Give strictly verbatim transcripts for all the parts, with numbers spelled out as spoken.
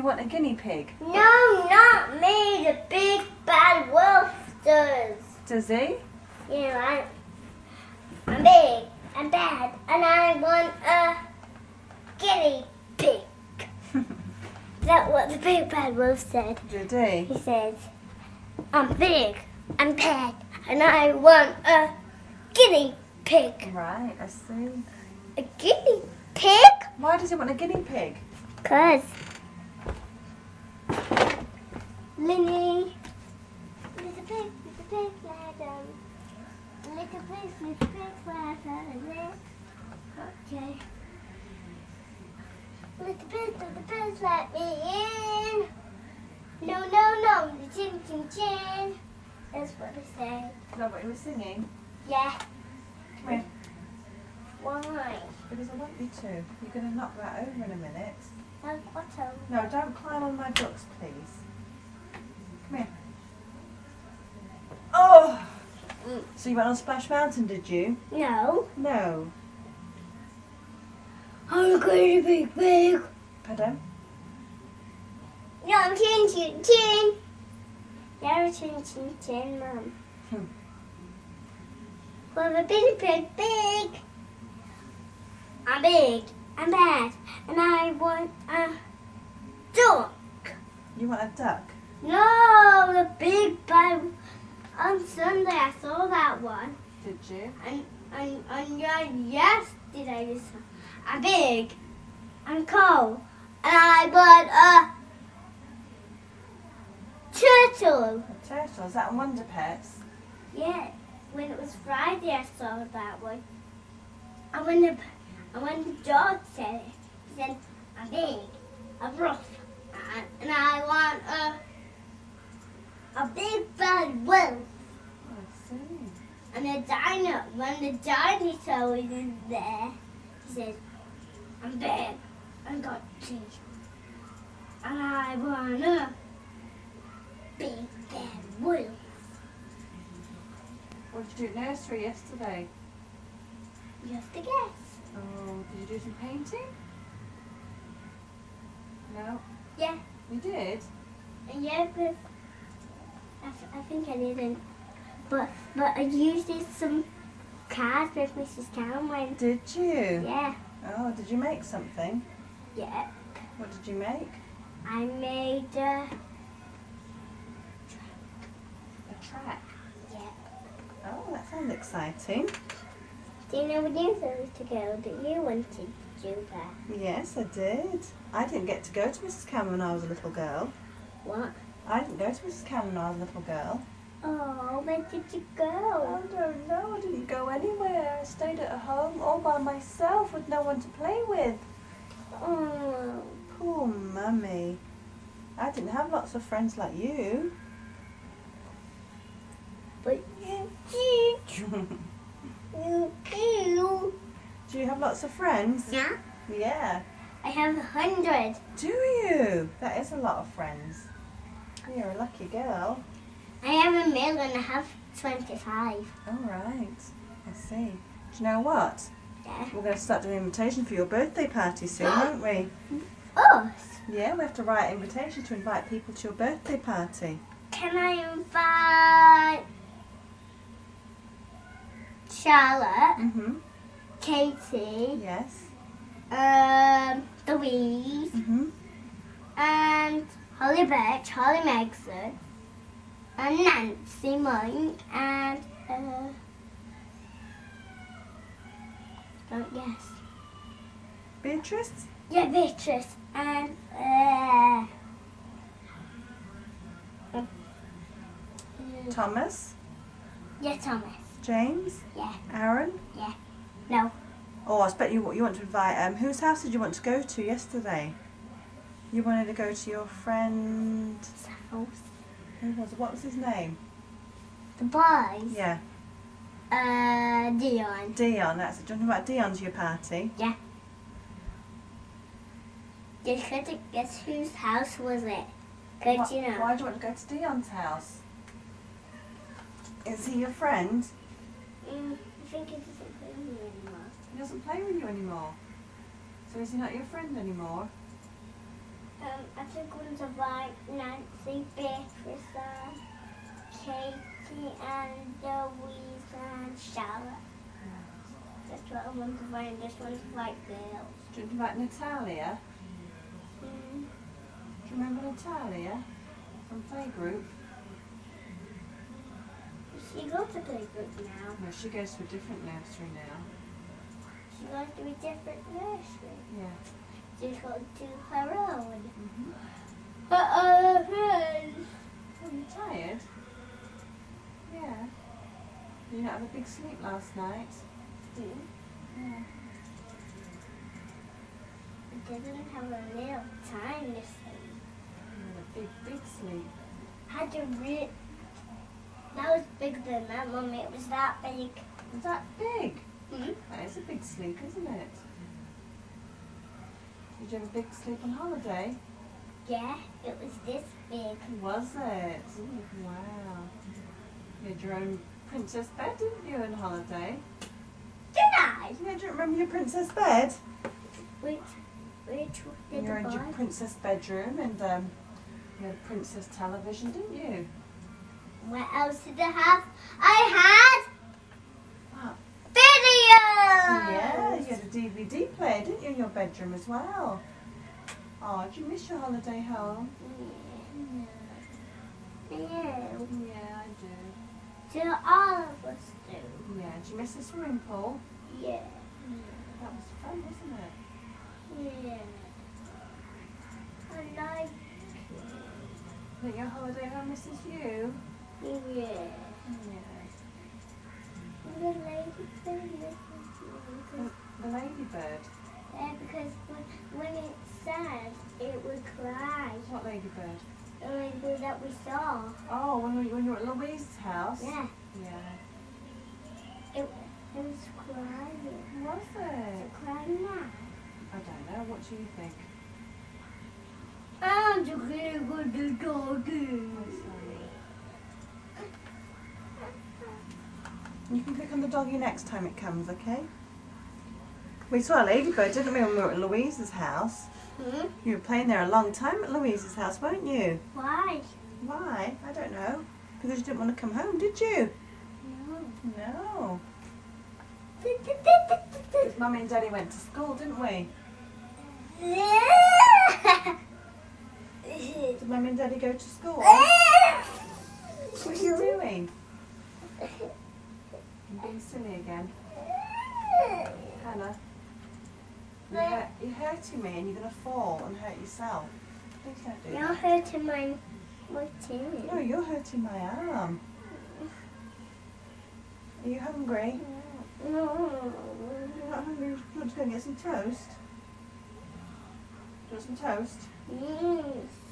You want a guinea pig? No, not me. The big bad wolf does. Does he? Yeah, I, I'm big, I'm bad, and I want a guinea pig. Is that what the big bad wolf said? Did he? He said, I'm big, I'm bad, and I want a guinea pig. Right, I see. A guinea pig? Why does he want a guinea pig? Because Linny, little pig, little pig, madam. Little pig, little pig, madam. Okay. Little pig, little pig, let me in. No, no, no, the chin, chin, chin. That's what I said. Is that what he was singing? Yeah. Come here. Why? Because I want you to. You're going to knock that over in a minute. No, bottom. No, don't climb on my books, please. Come here. Oh! Mm. So you went on Splash Mountain, did you? No. No. I'm going to be big. Pardon? No, I'm chin, chin, chin. Yeah, chin, chin, chin, Mum. Hmm. Well, the big, big, big. I'm big. I'm bad. And I want a duck. You want a duck? No, the big bad. On Sunday, I saw that one. Did you? And, and, and yeah, yesterday, I'm big. I'm cold. And I want a turtle. A turtle? Is that on Wonder Pets? Yeah, when it was Friday, I saw that one. And when the, and when the dog said it, he said, I'm big, I'm rough, and, and I want a, a big bad wolf. I see. And the dino, when the dinosaur was in there, he said, I'm big, I got teeth, and I want a big bad wolf. What did you do at nursery yesterday? You have to guess. Oh, did you do some painting? No? Yeah, You did? yeah, but I, th- I think I didn't. But but I used some cards with Missus Cameron. Did you? Yeah, Oh, did you make something? yeah. What did you make? I made a A track. yeah. Oh, that sounds exciting. Do you know when you were a little girl that you wanted to do that? Yes, I did. I didn't get to go to Missus Cameron when I was a little girl. What? I didn't go to Missus Cameron when I was a little girl. Oh, where did you go? I don't know. I didn't go anywhere. I stayed at home all by myself with no one to play with. Oh, Poor mummy. I didn't have lots of friends like you. but you did. You do. Do you have lots of friends? Yeah. Yeah. I have a hundred. Do you? That is a lot of friends. You're a lucky girl. I have a million and I have twenty-five. All right. I see. Do you know what? Yeah. We're going to start doing invitation for your birthday party soon, won't we? Us? Yeah, we have to write invitations to invite people to your birthday party. Can I invite Charlotte, Mm-hmm. Katie, Yes. um, Louise, Mm-hmm. and Holly Birch, Holly Megson, and Nancy Monk, and uh, don't guess. Beatrice? Yeah, Beatrice, and uh, uh, Thomas? yeah, Thomas. James? Yeah, Aaron? yeah. No, Oh, I expect you you want to invite, um, whose house did you want to go to yesterday? You wanted to go to your friend, house. who was it? What was his name? The boys. Yeah, Uh, Dion. Dion, that's it. Do you want to invite Dion to your party? You could guess whose house was it? Good, Why, you know. why do you want to go to Dion's house? Is he your friend? Mm, I think it doesn't play with me anymore. He doesn't play with you anymore. So is he not your friend anymore? Um, I took ones of like Nancy, Beatrice, and Katie, and Louise, and Charlotte. That's what I want to find. This one's like girls. Do you like Natalia? Mm. Do you remember Natalia from playgroup? She goes to playgroup now. No, she goes to a different nursery now. She goes to a different nursery. Yeah. She's going to her own. Mm-hmm. Her own friends. Are you tired? Yeah. Did you not have a big sleep last night? Mm. Yeah. I didn't have a little time to sleep. You had a big, big sleep. I had to read. That was bigger than that, Mummy. It was that big. Was that big? Mm-hmm. That is a big sleep, isn't it? Did you have a big sleep on holiday? Yeah, it was this big. Was it? Wow. You had your own princess bed, didn't you, on holiday? Did I? Yeah, do you remember your princess bed? Which, which did And you the had your boy? princess bedroom and um, you had a princess television, didn't you? What else did I have? I had What? videos. Yeah, you had a D V D player, didn't you, in your bedroom as well? Oh, did you miss your holiday home? Yeah. Yeah, I do. Do all of us do? Yeah, did you miss the swimming pool? Yeah. That was fun, wasn't it? Yeah. I like it. That your holiday home misses you? Yeah. Yeah. The lady thing misses The, you. the ladybird. Yeah, because when, when it said, it would cry. What ladybird? The lady that we saw. Oh, when, we, when you were at Louise's house? Yeah. Yeah. It, it was crying. Was Is it? it crying now? I don't know. What do you think? I'm just gonna go to doggy. You can click on the doggy next time it comes, okay? We saw a ladybird, didn't we, when we were at Louise's house? Hmm? You were playing there a long time at Louise's house, weren't you? Why? Why? I don't know. Because you didn't want to come home, did you? No. No. Because Mummy and Daddy went to school, didn't we? Did Mummy and Daddy go to school? What are you doing? You're being silly again. Hannah, you're, hurt, you're hurting me and you're going to fall and hurt yourself. Please don't do You're that. hurting my, my chin. No, you're hurting my arm. Are you hungry? No. You're not hungry? Do you want to go and get some toast? Do you want some toast? Yes.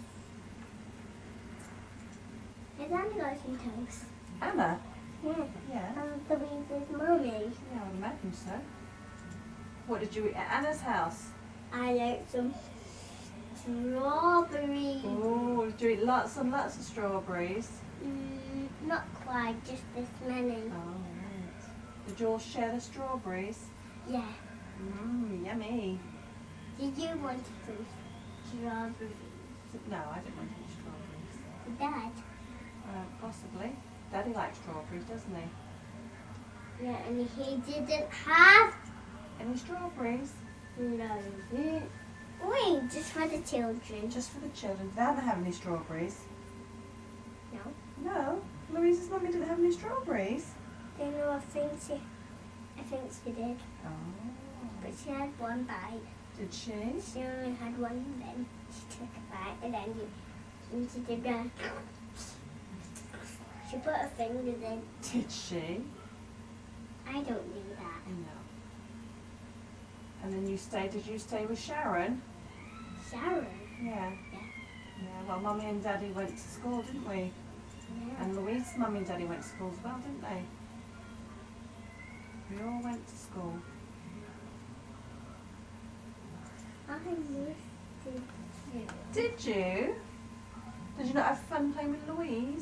Has Anna got some toast? Anna? Yeah. Yeah. Um, Louise's mummy. Yeah, I would imagine so. What did you eat at Anna's house? I like some strawberries. Oh, did you eat lots and lots of strawberries? Mm, not quite, just this many. Oh, right. Did you all share the strawberries? Yeah. Mmm, yummy. Did you want some strawberries? No, I didn't want any strawberries. Dad? Uh, possibly. Daddy likes strawberries, doesn't he? Yeah, and he didn't have Any strawberries? no. Mm, Wait, just for the children. Just for the children. Did Anna have any strawberries? No. No. Louise's mummy didn't have any strawberries. You know, I think she, I think she did. Oh. But she had one bite. Did she? She only had one, and then she took a bite, and then she, and she did that. She put her fingers in. Did she? I don't do that. No. And then you stayed, did you stay with Sharon? Sharon? Yeah. Yeah. Yeah, well, Mummy and Daddy went to school, didn't we? Yeah. And Louise's Mummy and Daddy went to school as well, didn't they? We all went to school. I missed it too. Did you? Did you not have fun playing with Louise?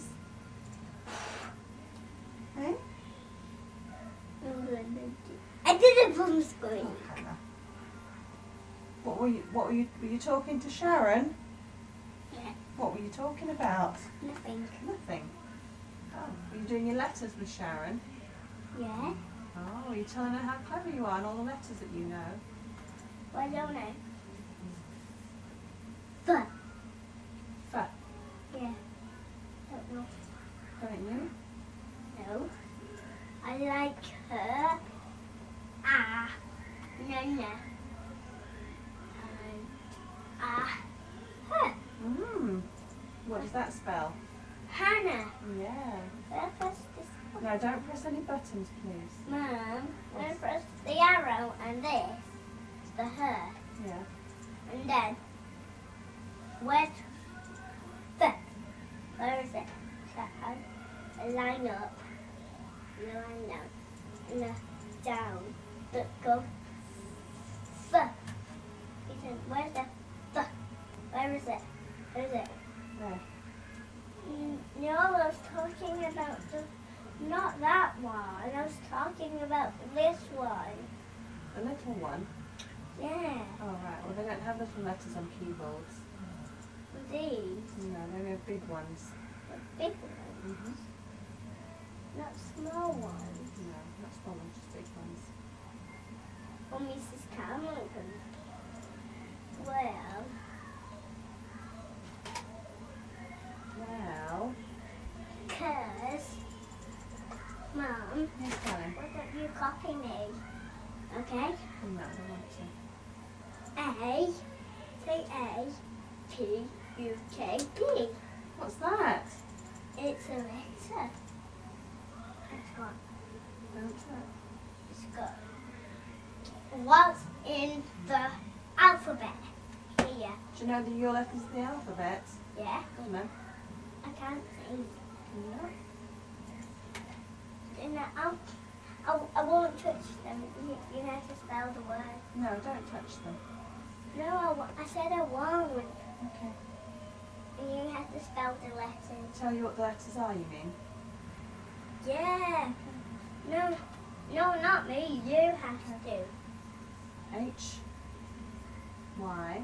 Eh? I'm gonna do. I did it from school. Oh, Hannah. What were you, what were you, were you talking to Sharon? What were you talking about? Nothing. Nothing. Oh, were you doing your letters with Sharon? Yeah. Oh, are you telling her how clever you are and all the letters that you know? Well, I don't know. But. F. Yeah. Don't know. Don't you? No. I like her. Ah. No, no. Um, ah. Her. Mmm. What does that spell? Hannah. Yeah. Where press this? No, don't press any buttons, please. Mum, when I press the arrow and this, it's the her. Yeah. And then, where's the? Where is it? So I, I line up, and I line down, and then down, but go the. Where's the the? Where is it? Where is it? There. Mm, No, I was talking about the, not that one. I was talking about this one. The little one? Yeah, Oh, right. Well, they don't have little letters on keyboards. these, No, they only have big ones. the big ones, Mm-hmm. not small ones. No, not small ones, just big ones. Or Missus Cameron. Well, Well, cause, Mum, yes, darling. why don't you copy me? Okay. No, I don't want to. A, say A, P, U, K, P. What's that? It's a letter. It's got, Don't touch. it's got what's in the alphabet here. Do you know the your letters of the alphabet? Yeah, Go on then. I can't see. Can you not? And I'll, I, I won't touch them. You, you have to spell the word. No, don't touch them. No, I, wa- I said I won't. Okay. And you have to spell the letters. Tell you what the letters are, you mean? Yeah. No, no, not me. You have to. H, Y,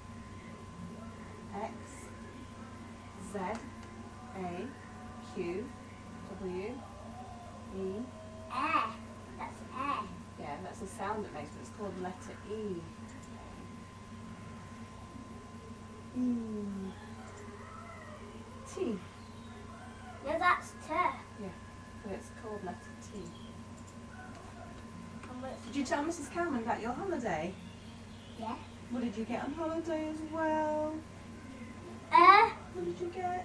X, Z, A, Q, W, E. Air. That's air. Yeah, that's the sound it makes, but it's called the letter E. E. T. No, that's T. But it's called letter T. And what's- Did you tell Missus Cameron about your holiday? Yeah. What did you get on holiday as well? Uh, What did you get?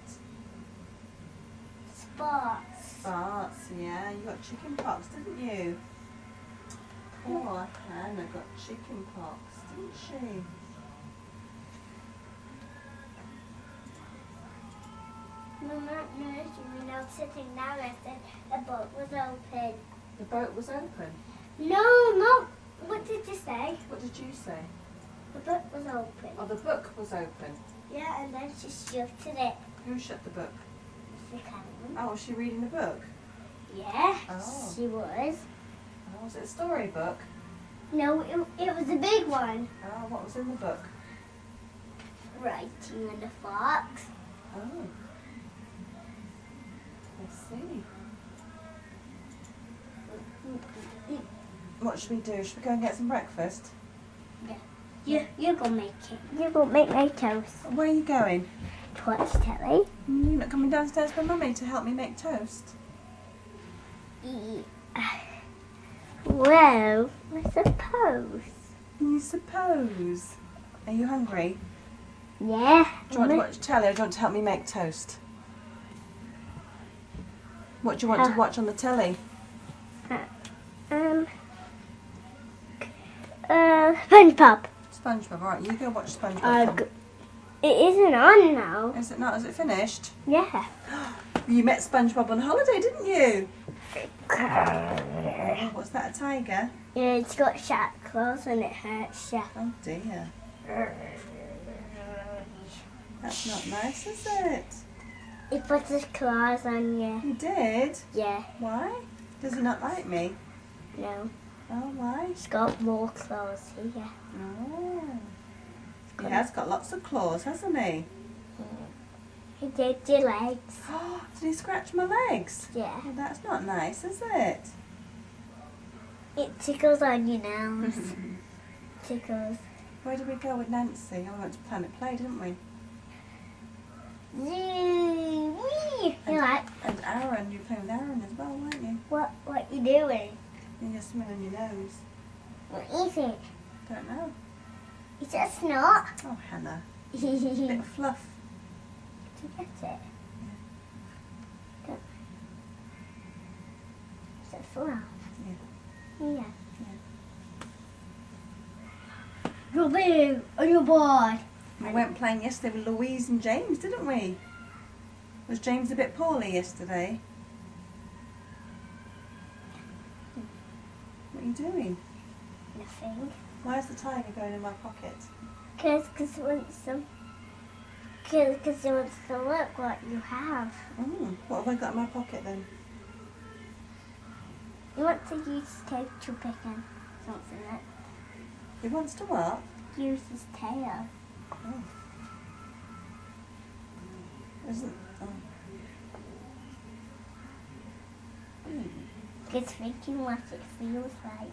sports. Farts, yeah. You got chicken pox, didn't you? Poor Hannah got chicken pox, didn't she? Mum, at nursery, when I was sitting down, I said the book was open. The boat was open. No, no. What did you say? What did you say? The book was open. Oh, the book was open. Yeah, and then she shut it. Who shut the book? Mister Cameron. Oh, was she reading a book? Yeah, Oh. she was. Oh, was it a storybook? No, it, it was a big one. Oh, what was in the book? Writing on the fox. Oh. I see. What should we do? Should we go and get some breakfast? You, you go make it. You go make my toast. Where are you going? To watch telly. Mm, You're not coming downstairs with Mummy to help me make toast? Yeah. Well, I suppose. You suppose. Are you hungry? Yeah. Do you want to watch telly or do you want to help me make toast? What do you want Uh, to watch on the telly? Um. Uh, SpongeBob. SpongeBob. Alright, you go watch SpongeBob. Uh, then. g- it isn't on now. Is it not? Is it finished? Yeah. You met SpongeBob on holiday, didn't you? Oh, what's that, a tiger? Yeah, it's got sharp claws and it hurts you. Oh dear. That's not nice, is it? He puts his claws on you. You did? Yeah. Why? Does he not like me? No. Oh, why? He's got more claws here. Oh. He has got lots of claws, hasn't he? He did your legs. Oh, did he scratch my legs? Yeah. Oh, that's not nice, is it? It tickles on your nose. Tickles. Where did we go with Nancy? Oh, we went to Planet Play, didn't we? Wee, wee. You're like, And Aaron, you were playing with Aaron as well, weren't you? what, what you doing? And you're smelling your nose. What is it? Don't know. Is that snot? Oh, Hannah. A To bit of fluff. get it. Don't. Is that fluff? Yeah. Yeah. You're big and you're bored. We went playing yesterday with Louise and James, didn't we? Was James a bit poorly yesterday? What are you doing? Nothing. Why is the tiger going in my pocket? Cause, cause it wants some. Cause, cause it wants to look what you have. Mm, what have I got in my pocket then? You want to use tape to pick in something that He wants to what? use his tail. Oh. Isn't... Oh. Mm. It's thinking what it feels like.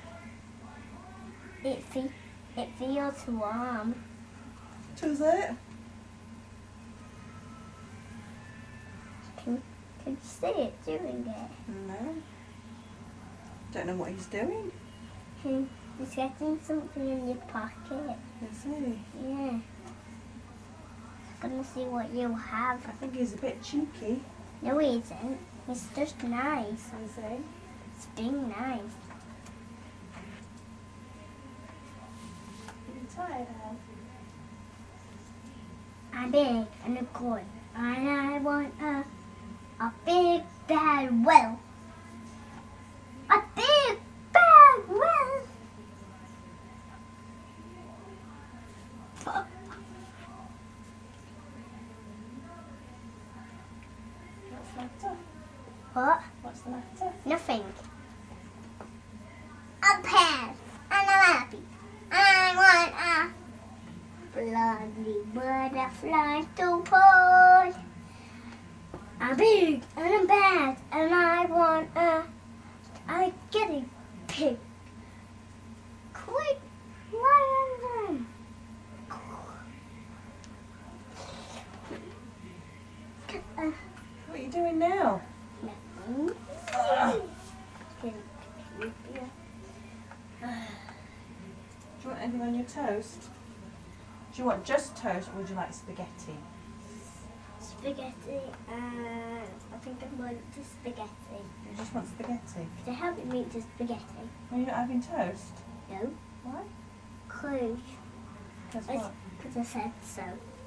It fe- it feels warm. Does it? Can, can you see it doing it? No. Don't know what he's doing. He, he's getting something in your pocket. Is he? Yeah. Gonna see what you have. I think he's a bit cheeky. No, he isn't. He's just nice. Is he? It's being nice. Are you tired, Al? I'm big and a good, and I want a a big bad whale. A big bad whale. What's the matter? What? What's the matter? Nothing. I'm pants and I'm happy. I want a bloody butterfly to pull. I'm big and I'm bad and I want a I get a pig. Quick, lion. Uh, What are you doing now? nothing. Ugh. Getting creepier. Do you want anything on your toast? Do you want just toast or would you like spaghetti? Spaghetti, and I think I'm going to spaghetti. You just want spaghetti? To help me make the spaghetti. Are you not having toast? No. Why? Cause, Because what? Because I said so.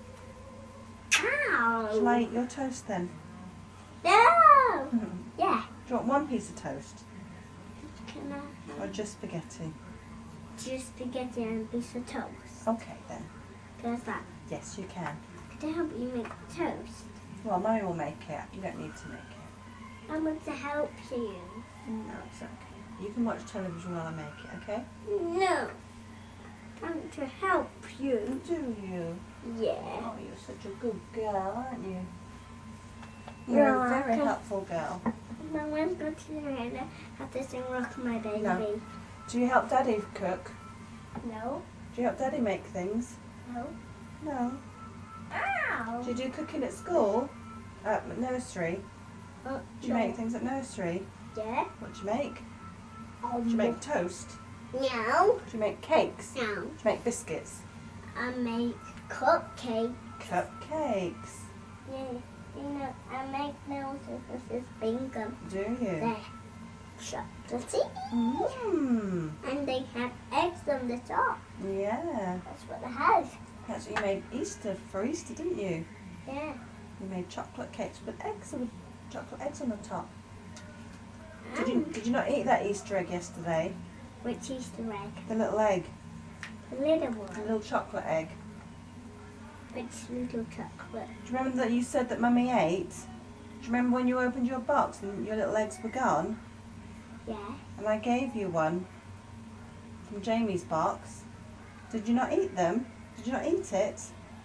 Ow! Shall I eat your toast then? No! Do Yeah. you want one piece of toast Can I or just spaghetti? just spaghetti and a piece of toast? Okay then. There's that. Yes, you can. To help you make toast. Well, Mummy will make it. You don't need to make it. I want to help you. No, it's okay. You can watch television while I make it, okay? No. I want to help you. Do you? Yeah. Oh, you're such a good girl, aren't you? You're You're a very welcome. helpful girl. My one's got to learn how to sing Rock My Baby. No. Do you help Daddy cook? No. Do you help Daddy make things? No. No. Ow! Do you do cooking at school? At nursery? Uh, Do you make things at nursery? Yeah. What do you make? Um, Do you make toast? No. Do you make cakes? No. Do you make biscuits? I make cupcakes. Cupcakes. Yeah. You know, I make those with this bingo. Do you? They're chocolatey. Mmm. And they have eggs on the top. Yeah. That's what it has. That's what you made Easter for Easter, didn't you? Yeah. You made chocolate cakes with eggs on chocolate eggs on the top. Did you did you not eat that Easter egg yesterday? Which Easter egg? The little egg, The little the one. little chocolate egg. Which little chocolate? Do you remember that you said that Mummy ate? Do you remember when you opened your box and your little eggs were gone? Yeah. And I gave you one from Jamie's box. Did you not eat them? Did you not eat it?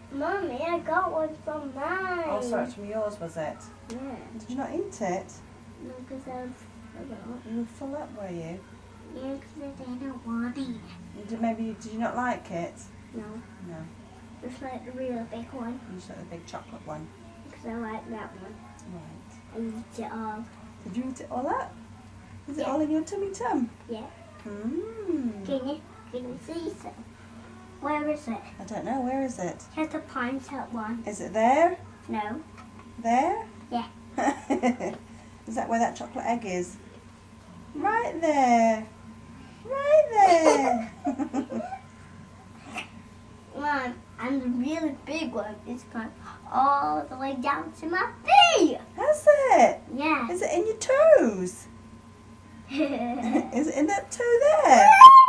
Mummy, I got one from mine. Oh, sorry, it's from yours, was it? Yeah. Did you not eat it? No, because I was full. You were full up, were you? Yeah, because I didn't want it. You Did, maybe, did you not like it? No, No. just like the real big one. You just like the big chocolate one. Because I like that one. Right. I eat it all. Did you eat it all up? Is it Yeah. all in your tummy tum? Yeah. Mmm. Can you, can you see it? Where is it? I don't know, where is it? Here's the pint at one. Is it there? No. There? Yeah. Is that where that chocolate egg is? Right there. Right there. One, and the really big one is going all the way down to my feet. Has it? Yeah. Is it in your toes? Is it in that toe there?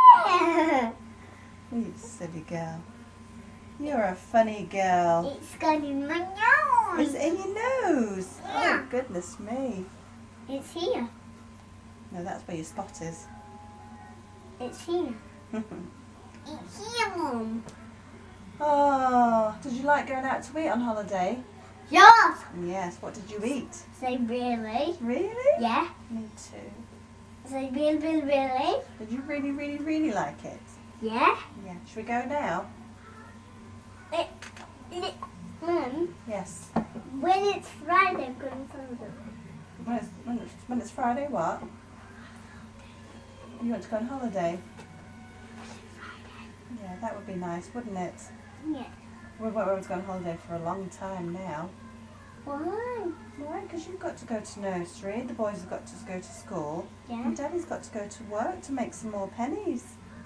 You silly girl. You're a funny girl. It's going in my nose. Is it in your nose? Yeah. Oh, goodness me. It's here. No, that's where your spot is. It's here. It's here, Mum. Oh, did you like going out to eat on holiday? Yes. Yes, what did you eat? Say really? Really? Yeah. Me too. Say really, really, really? Did you really, really, really like it? Yeah. Yeah. Should we go now? It, it, Mum, Yes. when it's Friday, I'm going to tell them. When it's, when it's, when it's Friday, what? You want to go on holiday? Yeah, that would be nice, wouldn't it? Yeah. We've got to go on holiday for a long time now. Why? Why? Because you've got to go to nursery, the boys have got to go to school, Yeah. and Daddy's got to go to work to make some more pennies.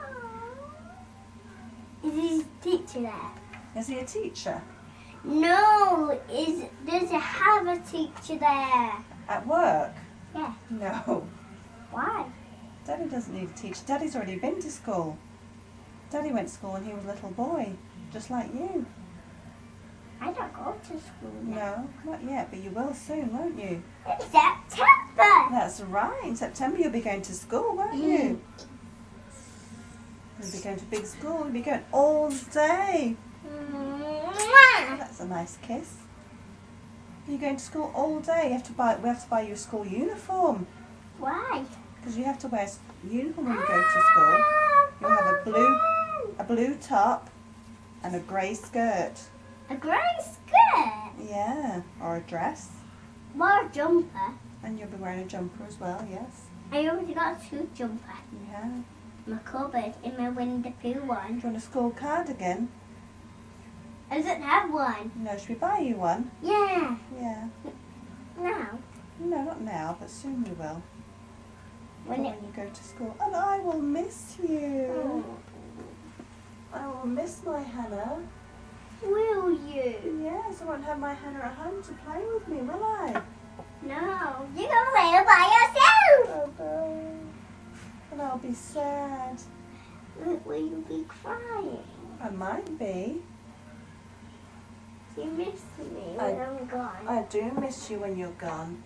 Is his teacher there? Is he a teacher? No. Is does it have a teacher there? At work? Yeah. No. Why? Daddy doesn't need a teacher. Daddy's already been to school. Daddy went to school when he was a little boy, just like you. I don't go to school now. No, not yet, but you will soon, won't you? In September. That's right. In September you'll be going to school, won't you? You'll be going to big school. You'll be going all day. Mwah. That's a nice kiss. You're going to school all day. You have to buy. We have to buy you a school uniform Why? because you have to wear s- uniform when you go to school. You'll have a blue, a blue top, and a grey skirt. A grey skirt. Yeah, or a dress. More a jumper. And you'll be wearing a jumper as well. Yes, I already got two jumpers. you have. My cupboard in my Winnie the Pooh one. Do you want a school cardigan? I don't have one. No, should we buy you one? Yeah. Yeah. Now. No, not now, but soon we will. When When it. you go to school. And I will miss you. Oh. I will miss my Hannah. Will you? Yes, I won't have my Hannah at home to play with me, will I? No. You can play by yourself. Oh no. And I'll be sad. Will you be crying? I might be. You miss me when I- I'm gone. I do miss you when you're gone.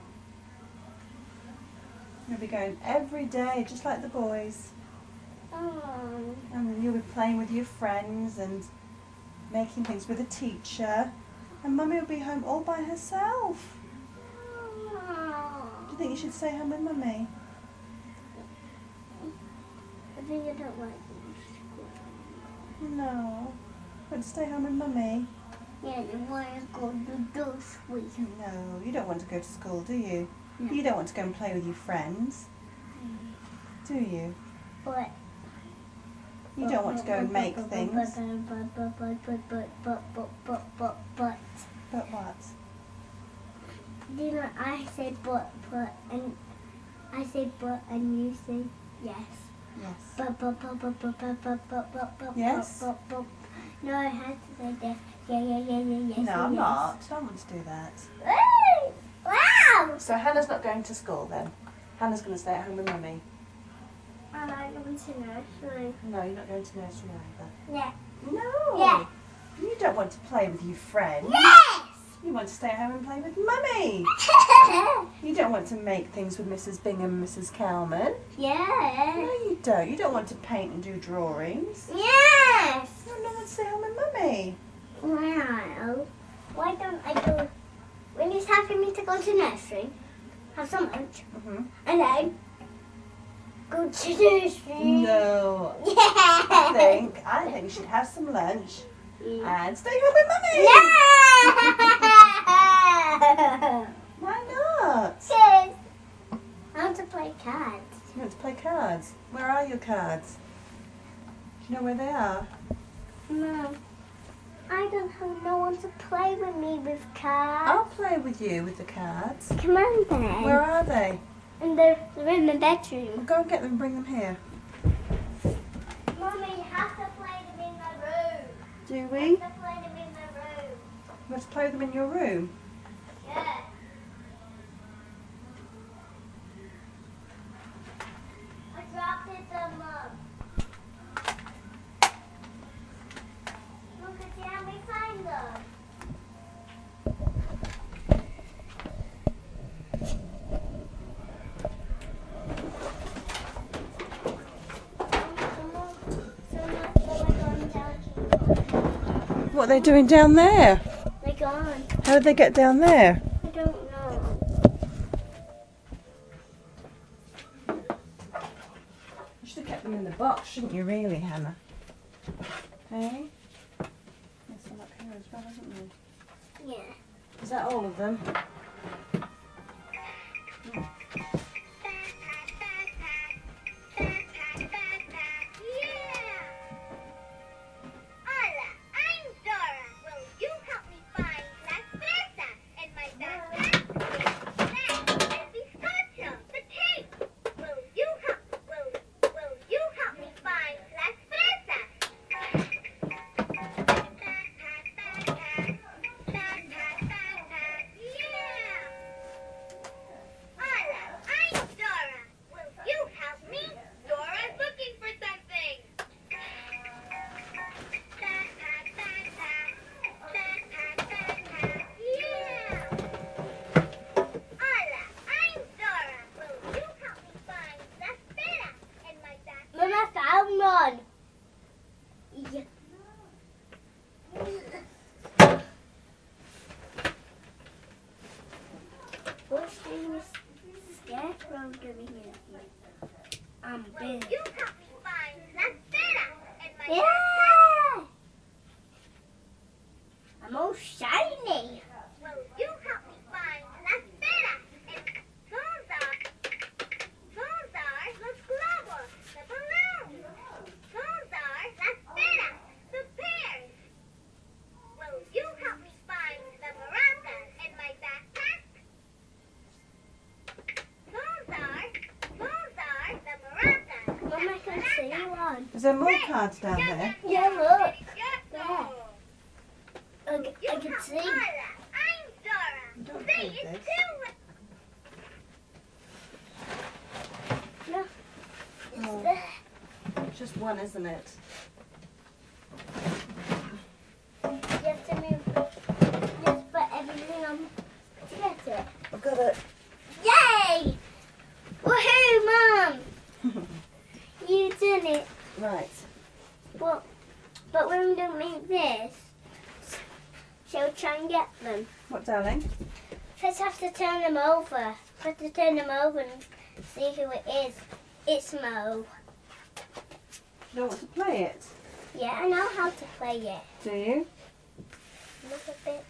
You'll be going every day, just like the boys. Oh. And you'll be playing with your friends and making things with a teacher. And Mummy will be home all by herself. Do you think you should stay home with Mummy? I think I don't like going to school. No. You want to stay home with Mummy? Yeah, you want to go to those weeks. No, you don't want to go to school, do you? No. You don't want to go and play with your friends, do you? But You don't want to go and make things. But but but but but but but but but but but But what? you know I say but but and I say but and you say yes. Yes. But but but but but but but but but but Yes? but but no, I had to say this. Yeah yeah yeah yeah yes. No, I'm yes. not. I don't want to do that. Woo! Wow! So Hannah's not going to school then? Hannah's going to stay at home with Mummy? I like going to nursery. No, you're not going to nursery either. Yeah. No. Yeah. You don't want to play with your friends. Yes! You want to stay at home and play with Mummy. You don't want to make things with Missus Bingham and Missus Cowman. No, Yes. you don't. You don't want to paint and do drawings. Yes. You don't want to stay home with Mummy. Well, why don't I go, when he's having me to go to nursery, have some lunch, Mm-hmm. and then go to nursery. No. Yeah. I think, I think you should have some lunch Yeah. and stay home with Mummy. No! Why not? Sis, I want to play cards. You want to play cards? Where are your cards? Do you know where they are? No. I don't have no one to play with me with cards. I'll play with you with the cards. Come on then. Where are they? And they're, they're in the bedroom. Go and get them and bring them here. Mummy, you have to play them in the room. Do You we? have to play them in the room. You want to play them in your room? Yeah. I dropped it them up. Look at how we find them. What are they doing down there? They're gone. How did they get down there? I don't know. You should have kept them in the box, shouldn't you really, Hannah? Hey? There's some up here as well, isn't there? Yeah. Is that all of them? Mama found one. Yeah. What's this scarecrow doing here? I'm big. You help me find La Sfera and my Yeah! I'm all shiny. Well, you help me find La Sfera and those are those are los globos, the balloons. Those are La Sfera, the pears. Well, you help me find the maracas and my backpack. Those are those are the maracas. Mama can see one. Is there more cards down there? Yeah, look. Yeah. I, c- I can see. I'm Dora. Don't Say play it this. too. No. It's Oh. there. It's just one, isn't it? You have to move. Just put everything on to get it. I've got it. Yay! Woohoo, Mum! You done it. Right. Well, but when we don't make this, shall we try and get them? What, darling? First have to turn them over. Have to turn them over and see who it is. It's Mo. You don't want to play it, Yeah, I know how to play it. do you? Look a bit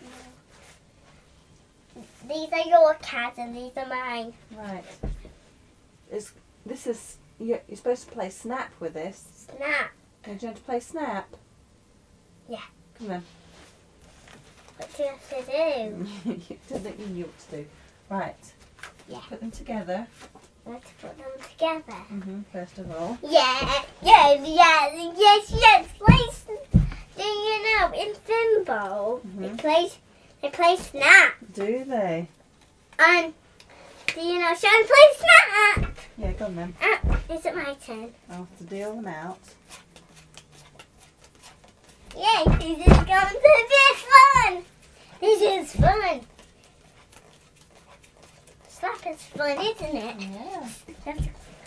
more. These are your cards and these are mine. Right. It's, this is, you're, you're supposed to play Snap with this. Snap. Do you want to play Snap? Yeah. Come on. What do you have to do? You don't think you knew what to do. Right. Yeah. Put them together. Let's put them together. Mm-hmm. First of all. Yeah, yes, yes, yes, yes. Place. Do you know in Thimble Mhm. they play they play Snap, Do they? and do you know shall we play Snap? Yeah, go on then. Uh, is it my turn? I'll have to deal them out. Yay! This is going to be fun. This is fun. Snap is fun, isn't it? Yeah.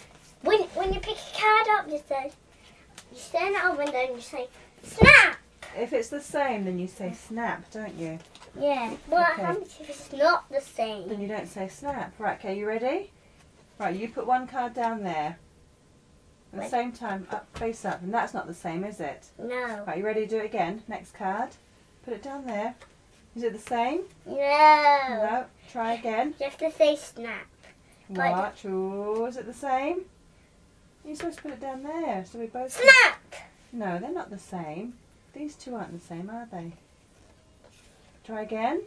When when you pick a card up, you say you stand it over and then you say Snap. if it's the same, then you say snap, don't you? Yeah. What Okay. happens if it's not the same? Then you don't say snap. Right, okay, you ready? Right, you put one card down there. At the Wait. same time, up, face up. And that's not the same, is it? No. Right, you ready to do it again? Next card. Put it down there. Is it the same? No. No. Try again. You have to say snap. But- Watch. Ooh, is it the same? You're supposed to put it down there, so we both... Snap! No, they're not the same. These two aren't the same, are they? Try again.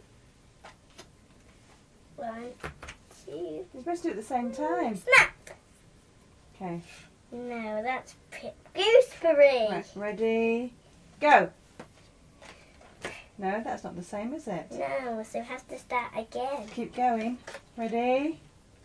One, two, You're supposed to do it at the same time. snap! Okay. No, that's Pip Gooseberry. Right, ready, go. No, that's not the same, is it? No, so we have to start again. Keep going. Ready?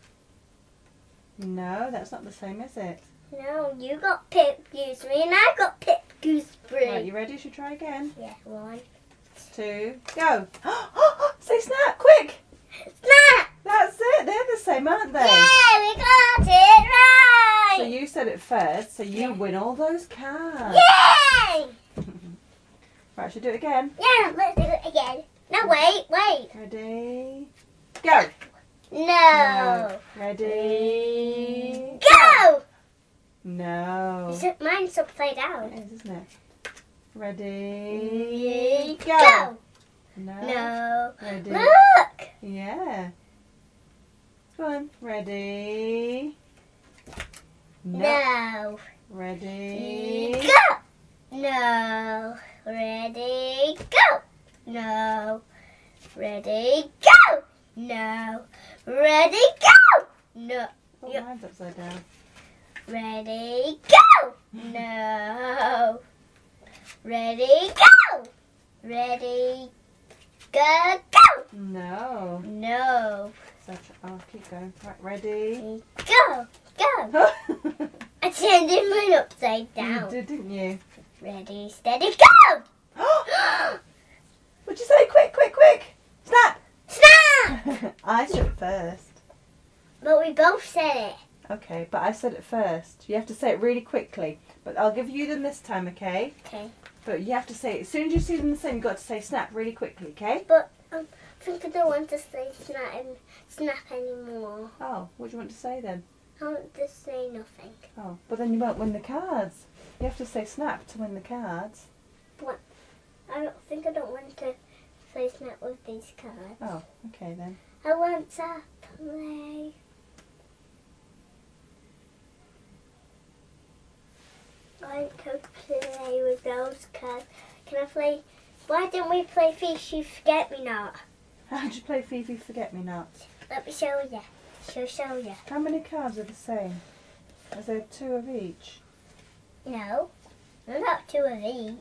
No, that's not the same, is it? No, you got Pip Gooseberry and I got Pip Gooseberry. Right, you ready? Should we try again? Yeah, one. Two, go. Say snap, quick. Snap! That's it. They're the same, aren't they? Yeah, we got it right! So you said it first, so you Yeah. win all those cards. Yay! Right, should we do it again? Yeah, let's do it again. No, wait, wait. Ready, go. No. Ready, Go! No. Is it, mine's upside It down. is, isn't it? Ready, go. Go! No. No. Ready. Look! Yeah. Go on. Ready. No. Ready. Go! No. Ready, go! No. Ready, go! No. Ready, go! No. Oh, Yep. mine's upside down. Ready, go! No. Ready, go! Ready, go, go! No. No. Such. Oh, keep going. Right. Ready. Go, go! I turned it mine upside You down. did, didn't you? Ready, steady, go! What'd you say? Quick, quick, quick! Snap! Snap! I said it first. But we both said it. Okay, but I said it first. You have to say it really quickly. But I'll give you them this time, okay? Okay. But you have to say it. As soon as you see them the same, you've got to say snap really quickly, okay? But um, I think I don't want to say snap, and snap anymore. Oh, what do you want to say then? I want to say nothing. Oh, but then you won't win the cards. You have to say snap to win the cards. I don't think I don't want to say snap with these cards. Oh, okay then. I want to play. I want to play with those cards. Can I play? Why don't we play Fishy Forget Me Not? How did you play Fifi Forget Me Not? Let me show you. She'll show you. How many cards are the same? Is there two of each? No, not two of each.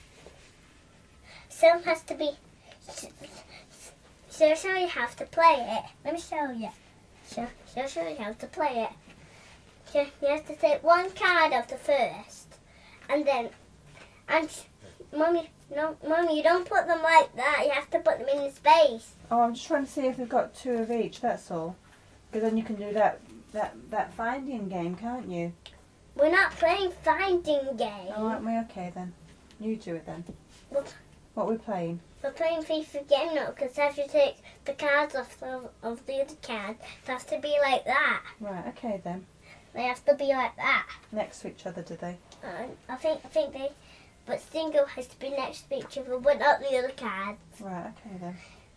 Some has to be. She'll show you how to play it. Let me show you. She'll, she'll show you how to play it. She, you have to take one card of the first, and then, and Mummy, no, Mummy, you don't put them like that. You have to put them in the space. Oh, I'm just trying to see if they've got two of each, that's all. Because then you can do that, that, that finding game, can't you? We're not playing finding game. Oh, aren't we? Okay then. You do it then. What? What are we playing? We're playing FIFA Forget Me Not because if you take the cards off the, of the other card, it has to be like that. Right, okay then. They have to be like that. Next to each other, do they? Uh, I think I think they, but single has to be next to each other, but not the other cards. Right, okay then.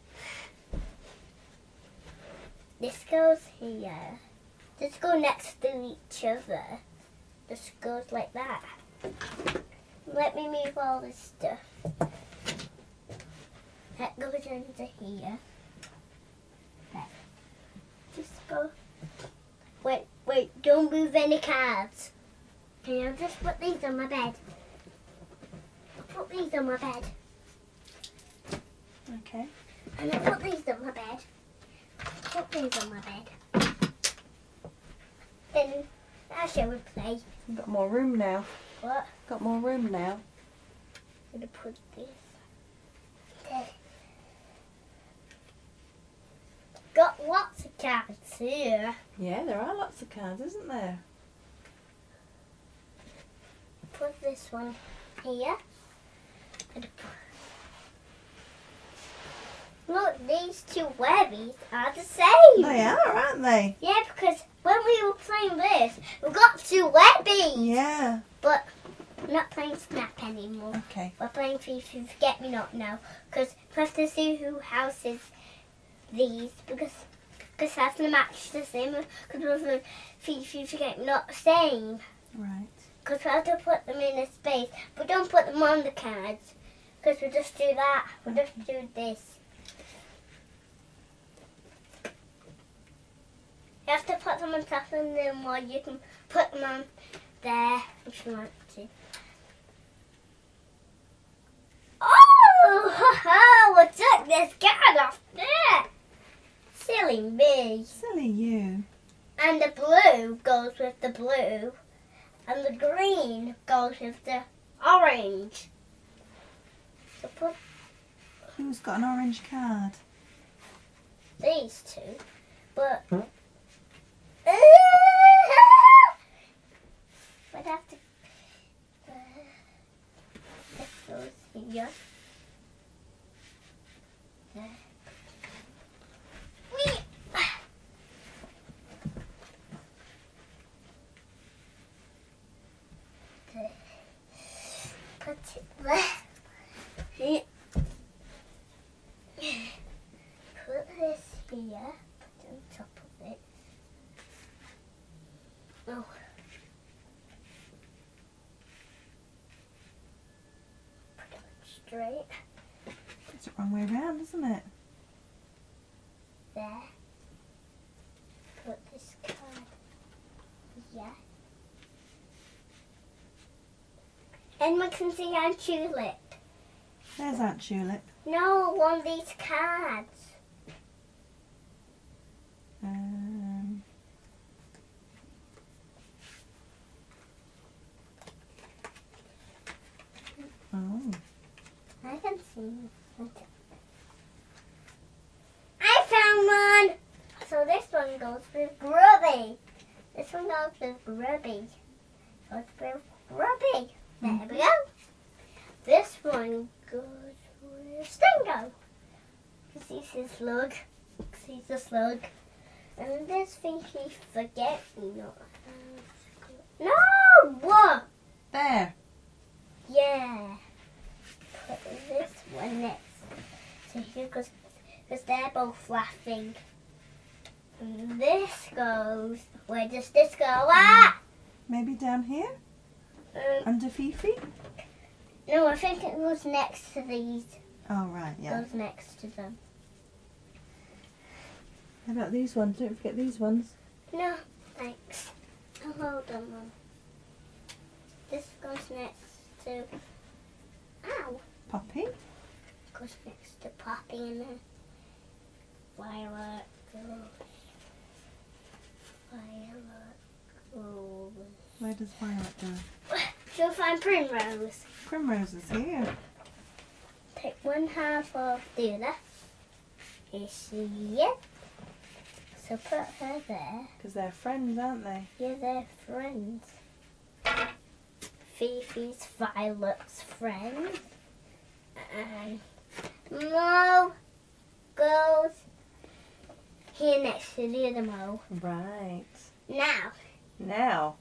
This goes here. This goes next to each other. This goes like that. Let me move all this stuff. That goes under here. There. Just go. Wait, wait, don't move any cards. Okay, I'll just put these on my bed. I'll put these on my bed. Okay. And I'll put these on my bed. Put these on my bed. Then, now shall we play? We've got more room now. What? Got more room now. I'm going to put this there. Got lots of cards here. Yeah, there are lots of cards, isn't there? Put this one here. Look, these two webbies are the same. They are, aren't they? Yeah, because when we were playing this, we got two webbies. Yeah. But we're not playing Snap anymore. Okay. We're playing Fifi Forget Me Not now. Because we have to see who houses these. Because because that's the match the same. Because we're Fifi Forget Me Not the same. Right. Because we have to put them in a space. But don't put them on the cards. Because we'll just do that. We'll just do this. You have to put them on top of them, or you can put them on there if you want to. Oh, ha, ha, we took this card off there. Silly me. Silly you. And the blue goes with the blue, and the green goes with the orange. So put Who's got an orange card? these two, but. I'd have to uh, get those here. There. Whee! There. Put it there. Here. Put this here. Put it on top of it. Oh. Put it straight It's the wrong way around, isn't it? there. Put this card here. And we can see Aunt Tulip. There's Aunt Tulip. No, one of these cards. Um, oh. I can see. I found one! So this one goes with Grubby. This one goes with Grubby. Goes with Grubby. There we go. This one goes with Stingo. Because he's a slug. Because he's a slug. And this thing he forget me not. No! What? There. Yeah. Put this one next to here because they're both laughing. And this goes. Where does this go? Ah! Maybe down here? Um, Under Fifi? no, I think it goes next to these. Oh, right, yeah. Goes next to them. How about these ones? Don't forget these ones. No, thanks. Oh, hold on, Mum. This goes next to. Ow! Poppy? Goes next to Poppy and then Violet goes. Violet goes. Where does Violet go? She'll find Primrose. Primrose is here. Take one half of the other. Here she is. So put her there. Because they're friends, aren't they? Yeah, they're friends. Fifi's Violet's friend. And Mo goes here next to the other Mo. Right. Now, Now.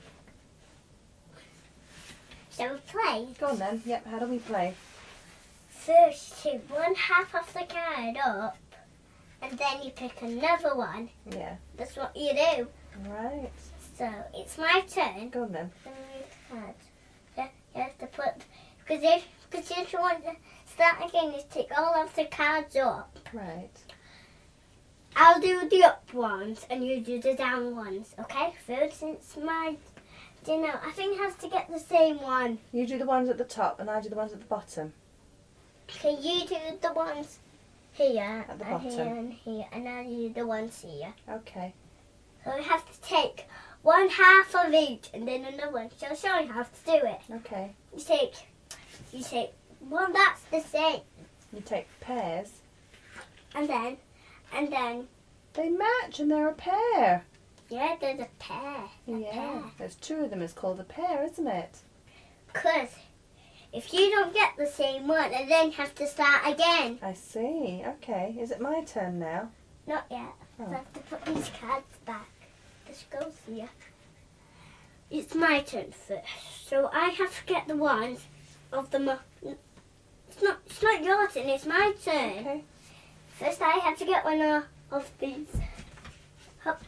shall we play? Go on then. Yep, how do we play? First, take one half of the card up, and then you pick another one. Yeah. That's what you do. Right. So, it's my turn. Go on then. Cards. Yeah, you have to put, because if, because if you want to start again, you take all of the cards up. Right. I'll do the up ones, and you do the down ones, okay? First, it's my dinner. I think I have to get the same one. You do the ones at the top and I do the ones at the bottom. Okay, you do the ones here, At the and here, bottom. and here, and I'll do the ones here. Okay. So we have to take one half of each, and then another one. So I'll show you how to do it. Okay. You take, you take one that's the same, You take pairs. and then, and then, They match and they're a pair. yeah, there's a pair. A Yeah. pair. There's two of them. It's called a pair, isn't it? Because if you don't get the same one, I then have to start again. I see. Okay. Is it my turn now? Not yet. Oh. I have to put these cards back. This goes here. It's my turn first, so I have to get the ones of the. Mo- it's not. It's not your turn. It's my turn. Okay. First, I have to get one of, of these. Hop.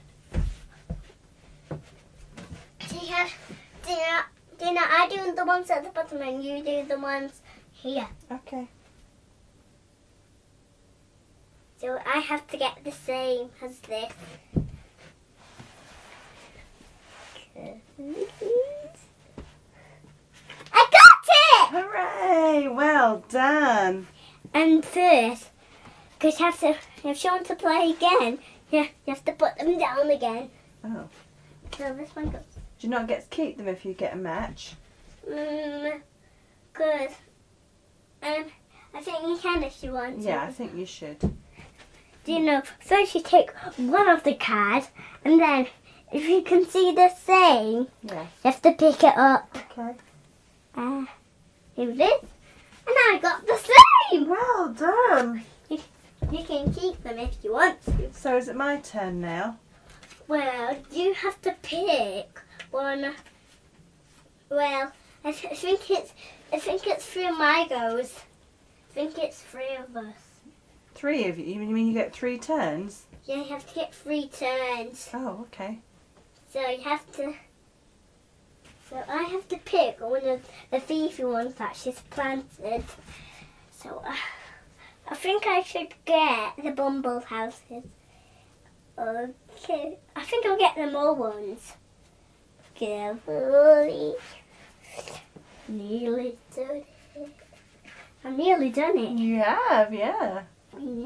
Do you have? Do you know? Do you know? I do the ones at the bottom, and you do the ones here. Okay. So I have to get the same as this. I got it! Hooray! Well done. And first, because you have to, if you want to play again, yeah, you have to put them down again. Oh. So this one goes. Do you not get to keep them if you get a match? Mm, good. Um, I think you can if you want to. Yeah, I think you should. Do you know, first you take one of the cards, and then if you can see the same, Yeah. you have to pick it up. Okay. Uh, here it is. And I got the same! Well done. You can keep them if you want to. So is it my turn now? Well, you have to pick one. Well, I, th- I think it's I think it's three of my goes. I think it's three of us. Three of you? You mean you get three turns? Yeah, you have to get three turns. Oh, okay. So you have to. So I have to pick one of the thiefy ones that she's planted. So uh, I think I should get the bumble houses. Okay, I think I'll get them all ones. Carefully. Nearly done it. I'm nearly done it. You have, yeah. Mm-hmm.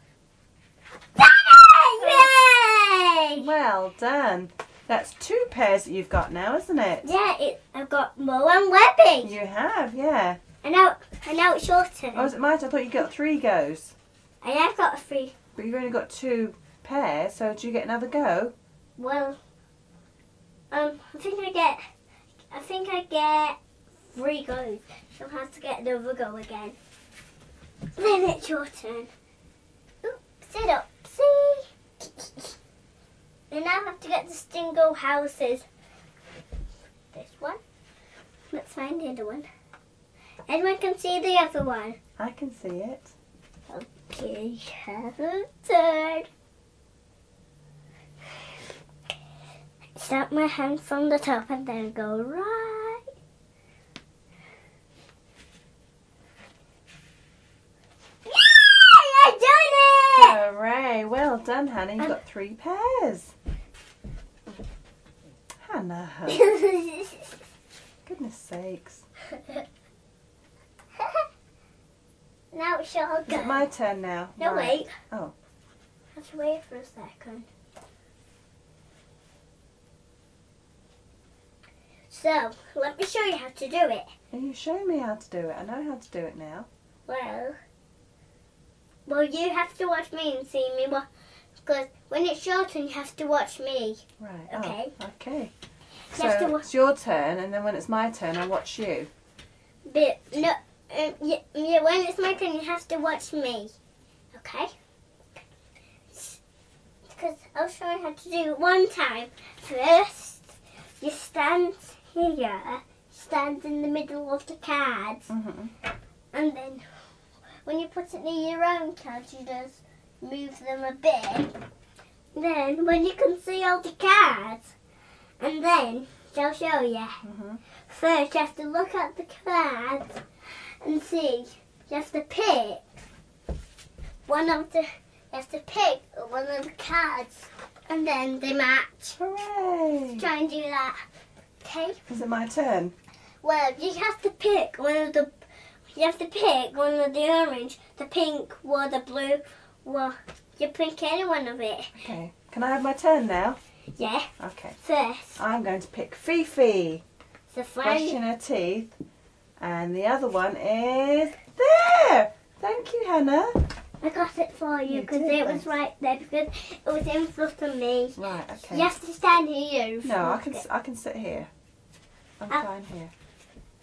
Done it! Yay! Well done. That's two pairs that you've got now, isn't it? Yeah, it, I've got Mo and Webby. You have, yeah. And now, and now it's your turn. Oh, is it my turn? I thought you got three goes. I have got a three. But you've only got two pairs, so do you get another go? Well, um, I think I get, I think I get three goes. So I have to get another go again. Then it's your turn. Oop, sit up, see? And now I have to get the Stingo houses. This one. Let's find the other one. Anyone can see the other one. I can see it. Okay, have a turn. Start my hand from the top and then go right. Yay! I done it! Hooray! Well done, Hannah. You've got three pairs. Hannah. Goodness sakes. Now it's your Is go. it my turn now? No, Right. wait. Oh. I have to wait for a second. So, let me show you how to do it. Are you showing me how to do it? I know how to do it now. Well, well, you have to watch me and see me. Because when it's your turn, you have to watch me. Right. Okay. Oh, okay. You have to So wa- it's your turn, and then when it's my turn, I'll watch you. But no, um, yeah, yeah, when it's my turn, you have to watch me. Okay? Because I'll show you how to do it one time. First, you stand here, stand in the middle of the cards, Mm-hmm. and then when you put it near your own cards, you just move them a bit. Then, when you can see all the cards, and then I'll show you. Mm-hmm. First, you have to look at the cards and see. You have to pick one of the. You have to pick one of the cards, and then they match. Hooray! Try and do that. Okay. Is it my turn? Well, you have to pick one of the. You have to pick one of the orange, the pink, or the blue. Well, you pick any one of it. Okay. Can I have my turn now? Yeah. Okay. First, I'm going to pick Fifi. so Brushing find. her teeth. And the other one is there. Thank you, Hannah. I got it for you You because did, it was thanks. right there because it was in front of me. Right, okay. You have to stand here. No, I look can it. I can sit here. I'm Ah. fine here.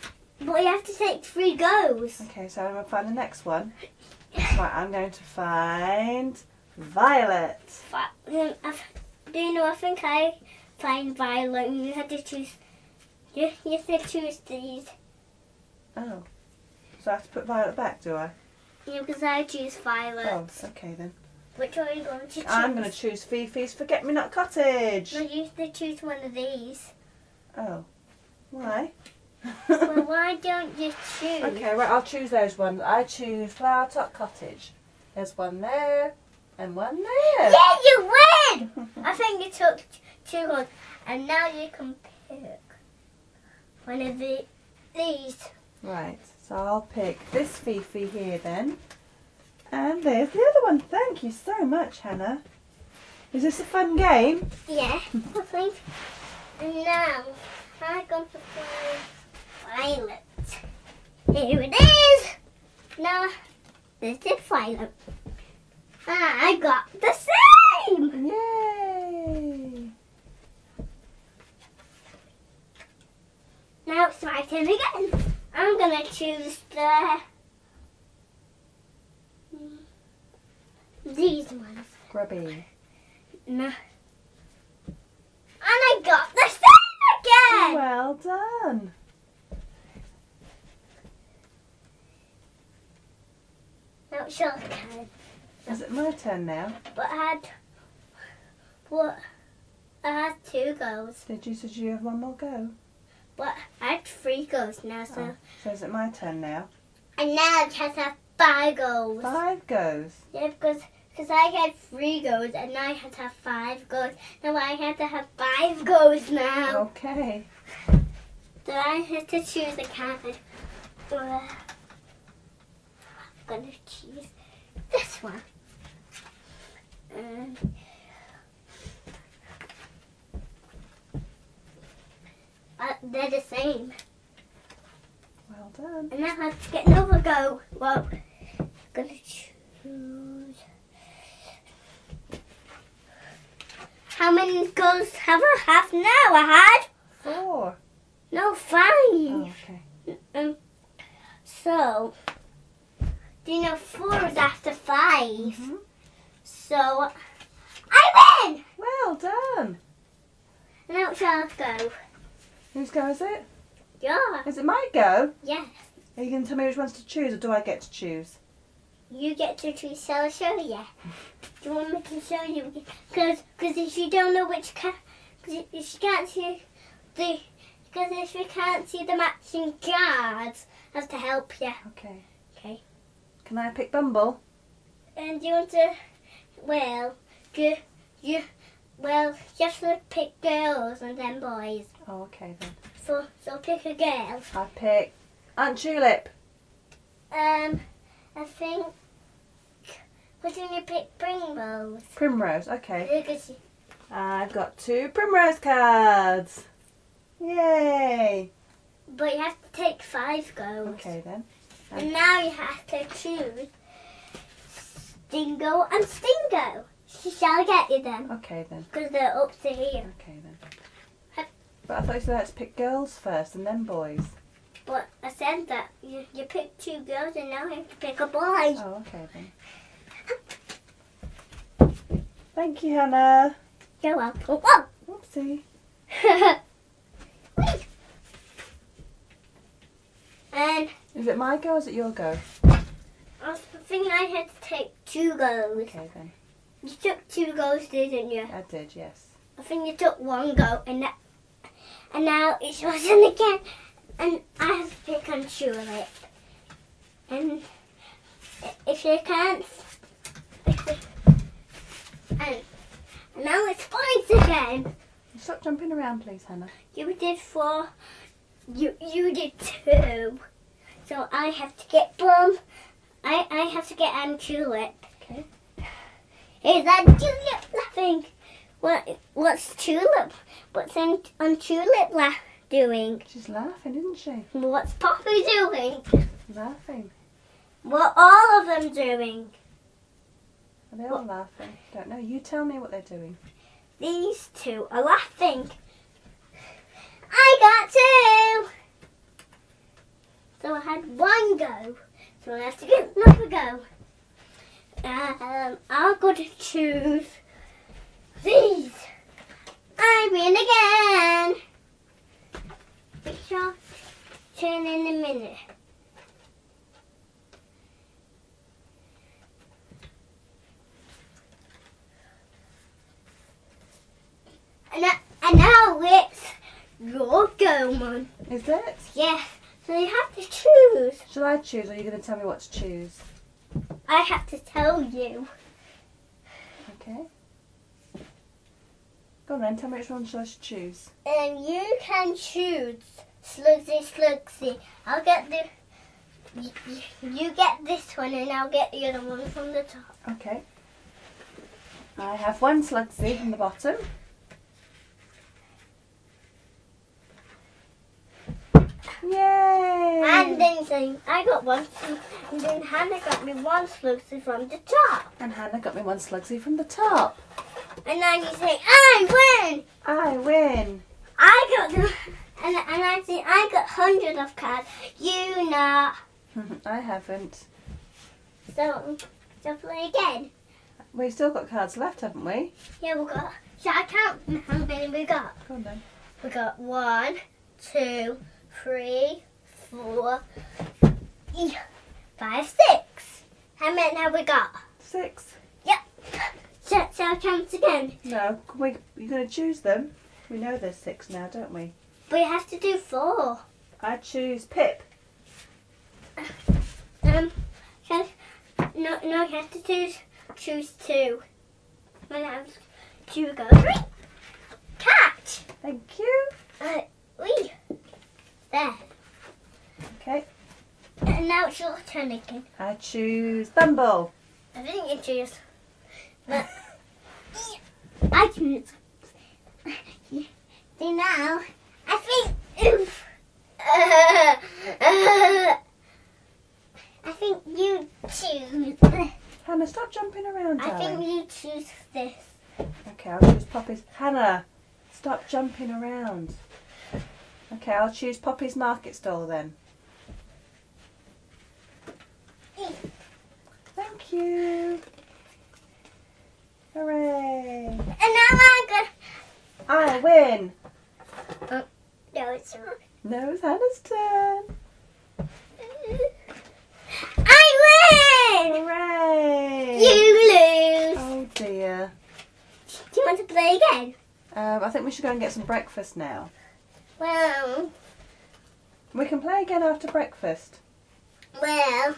But you have to take three goes. Okay, so I'm going to find the next one. Right, I'm going to find Violet. But, um, I've, do you know, I think I find Violet and you have to choose, you, you have to choose these. Oh. So I have to put Violet back, do I? Yeah, because I choose Violet. Oh, okay then. Which one are you going to choose? I'm going to choose Fifi's Forget-Me-Not Cottage. No, you have to choose one of these. Oh. Why? Well, why don't you choose? Okay, right, I'll choose those ones. I choose Flower Top Cottage. There's one there and one there. Yeah, you win! I think you took two ones. And now you can pick one of the, these. Right, so I'll pick this Fifi here then. And there's the other one. Thank you so much, Hannah. Is this a fun game? Yeah, I think. And now, I'm going to find Violet. Here it is. Now, this is Violet. Ah, I got the same. Yay! Now it's my turn again. I'm going to choose the... these ones. Grubby. No. And I got the same again. Well done. Now it's your turn. Is it my turn now? But I had... What? I had two goals. Did you, so did you have one more go? But I had three goals now, so... Oh, so is it my turn now? And now it has to have five goals. Five goes. Yeah, because because I had three goals and now I had to have five goals. Now I have to have five goals now. Okay. So I have to choose a card. Uh, I'm going to choose this one. Um, uh, they're the same. Well done. And now I have to get another go. Well, I'm going to choose... How many goals have I have now? I had? Four. No, five. Oh, okay. Um, so, do you know four is after five? Mm-hmm. So, I win! Well done. Now it's our go. Whose go is it? Yeah. Is it my go? Yeah. Are you going to tell me which ones to choose, or do I get to choose? You get to choose, so I'll show you. Do you want me to show you? Because if you don't know which car, because if you can't see the, because if you can't see the matching cards, I have to help you. Okay. Okay. Can I pick Bumble? And do you want to, well, you, you, well, you have to pick girls and then boys. Oh, okay then. So, so pick a girl. I pick Aunt Tulip. Um, I think, what did you pick? Primrose. Primrose, okay. Because you- I've got two Primrose cards. Yay! But you have to take five goals. Okay then. And now you have to choose Stingo and Stingo. Shall I get you them? Okay then. Because they're up to here. Okay then. But I thought you said I had to pick girls first and then boys. But I said that you, you picked two girls and now you have to pick a boy. Oh, okay then. Thank you, Hannah. You're welcome. Oh! Oopsie. And Is it my go or is it your go? I think I had to take two goals. Okay then. You took two goals, didn't you? I did, yes. I think you took one go and that, and now it's yours again. And I have to pick on Tulip. And if you can't, if you, and now it's Boys again. Stop jumping around, please, Hannah. You did four. You you did two. So I have to get Bum. I I have to get Ann Tulip. Okay. Is that Tulip laughing? What what's Tulip? What's on, on Tulip la- doing? She's laughing, isn't she? What's Poppy doing? Laughing. What all of them doing? Are they all laughing? Don't know. You tell me what they're doing. These two are laughing. I got two. So I had one go. So I have to get another go. Um, I've got to choose these. I win again. We shall turn in a minute. And now, and now it's your go, Mum. Is it? Yes. So you have to choose. Shall I choose, or are you going to tell me what to choose? I have to tell you. Okay. Go on then, tell me which one shall I choose. Um, you can choose Slugsy Slugsy. I'll get the. You, you get this one, and I'll get the other one from the top. Okay. I have one Slugsy from the bottom. Yay! And then, then I got one, and then Hannah got me one Slugsy from the top. And Hannah got me one Slugsy from the top. And then you say, I win! I win. I got the. And, and I say, I got hundreds of cards. You not. I haven't. So, so play again. We've still got cards left, haven't we? Yeah, we got. Shall I count how many we got? Go on then. We got one, two, three, four, five, six. How many have we got? Six. Yep. Shall, shall I count again? No, can we, you're going to choose them. We know there's six now, don't we? We have to do four. I choose Pip. Um, shall, no, no, you have to choose, choose two. When I was, two go. Three. Catch. Thank you. Uh, we. There. Okay. And now it's your turn again. I choose Bumble. I think you choose. But I choose. See now, I think. Oof. Uh, uh, I think you choose. Hannah, stop jumping around, I darling. think you choose this. Okay, I'll choose Poppy's. Hannah, stop jumping around. Okay, I'll choose Poppy's Market Stall then. Thank you. Hooray. And now I'm gonna. I win. No, it's wrong. No, it's Hannah's turn. I win! Hooray. You lose. Oh dear. Do you want to play again? Um, I think we should go and get some breakfast now. Well, We can play again after breakfast. well,